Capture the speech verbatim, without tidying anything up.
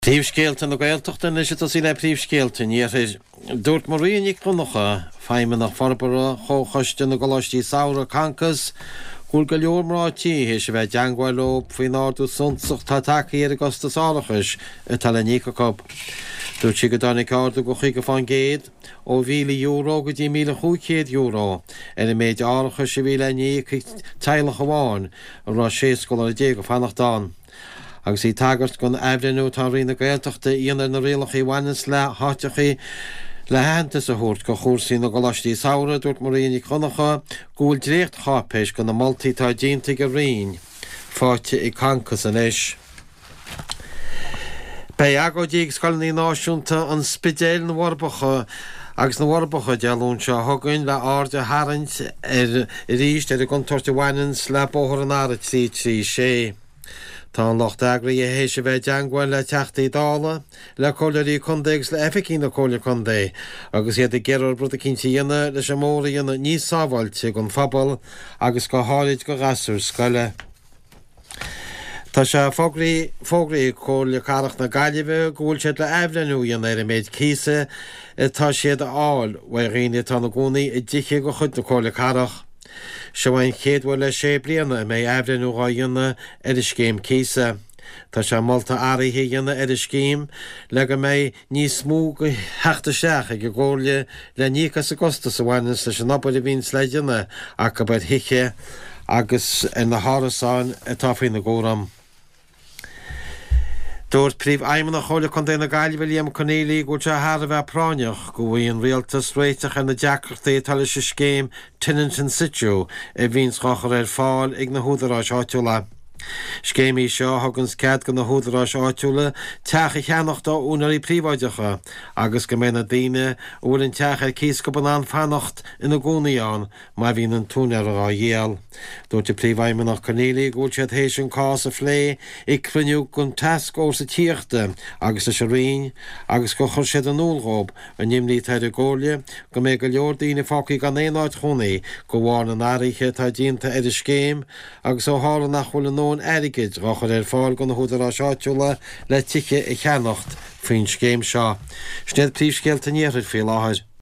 Príomhscéalta na Gaeltachta is it as ile príomhscéalta ní is dúirt mar rianig chunnacha feime nach farbara chóchaiste na golastí saura cancas gúil go leor mrátí hé se bheith deangháil ó faoin ardú sunsach tá tacaí ar agus tasálachas a tal níca cob. Dúirt si go dánig ardú go chuig go fan géad ó mhíle euro go dtí míle chúchéad euro ar a méid árachas se bhíle níca teilech amháin a rá séascoil ar a dé go fannach dán. Agus í tagart gon efrenú tá rina Gaeltachta íonar na rialach í bhainis le háteach le hananta sa húirt go chósaí na golastí saura dúirt mar rianig chunnacha gúil drécht chápéis go na moltaí tá déanta go rion fáte i cancas an is. Bei agó díag scoilnaí náisiúnta an spidéil na Mhorbacha agus na Mhorbacha dealún seo thugann le áde harint ar ríist ar a guntorta bhainins le bóthar an ára trí trí sé. Tá an locht agraí a hééis se bheith deangháil le teachtaí dála le cóileirí chundégus le efficín na cóile chundé, agus iad a ggéar brud a cinnte dhéine leis an móra dhéine níos sábhailte gon fabal agus go háid go gasúr scoile. Tá se fógraí fógraí cóile carach na gaiileh gúil siad le efrenú dhéana ar a méid císa tá siad áil bha riine tá na gúnaí i dtiche go chud na cóile carach. Se bhain chéadhfuil le sé bliana mé efrenú á dhéine ar a scéim císa. Tá se molta áirithe dhéine ar a scéim le go mé níos smú go heachta seach ag go ggóirle le níchas a costa sa bhainis leis an obair a bhín le dhéine ach go bud hiiche agus in na hárasáin atá faoin na ggóram. Dúirt príomh aimime nach chola chun déna gaiileh Liam Connelly go te thar a bheith práineach go bhíon rialtas réiteach na deachtartaí tal is scéim tinint in situ a bhíon scachar ar fáil ag na húdarrás áitiúla. Scéimí seo thugans cead go na húdarrás áitiúla teach i cheannachta únarí príomhaideacha agus go mé na daine bhfuil an teach ar cíos go ban fannacht ina gcónaíán má bhíon an túnar á dhéal. Dúirt príomh aimime nach Connelly gúil siad hééis an cás a phlé ag cruniú gon teasc ó sa tíochta agus a se rion agus go chur siad an núlrób a nimlí taid a ggóirle go mé go leor daoine fácaí gan éonáid chunaí go bháin an áirithe tá dínta ar a scéim agus ó hála nach bhfuil an an airigid rachar ar fáil go na húdarrás áitiúla le tiche i cheannacht faoin scéim seo. Snéad príomhscéalta níorir fé láthir.